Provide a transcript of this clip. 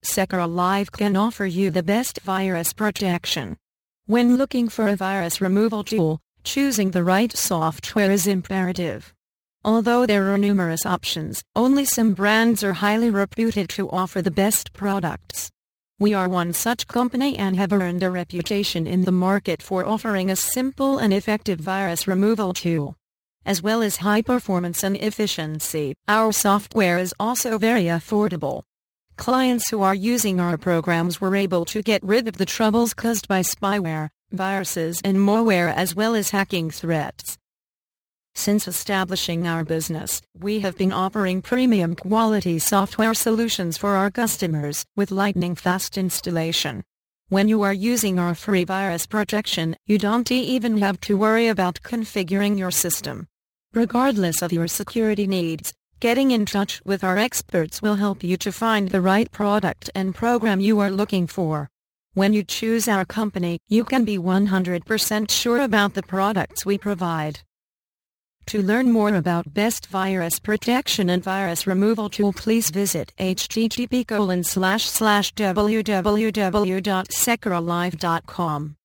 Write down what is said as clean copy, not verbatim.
Secura Live can offer you the best virus protection. When looking for a virus removal tool, choosing the right software is imperative. Although there are numerous options, only some brands are highly reputed to offer the best products. We are one such company and have earned a reputation in the market for offering a simple and effective virus removal tool. As well as high performance and efficiency, our software is also very affordable. Clients who are using our programs were able to get rid of the troubles caused by spyware, viruses and malware as well as hacking threats. Since establishing our business, we have been offering premium quality software solutions for our customers with lightning-fast installation. When you are using our free virus protection, you don't even have to worry about configuring your system. Regardless of your security needs, getting in touch with our experts will help you to find the right product and program you are looking for. When you choose our company, you can be 100% sure about the products we provide. To learn more about best virus protection and virus removal tool, please visit http://www.securalive.com.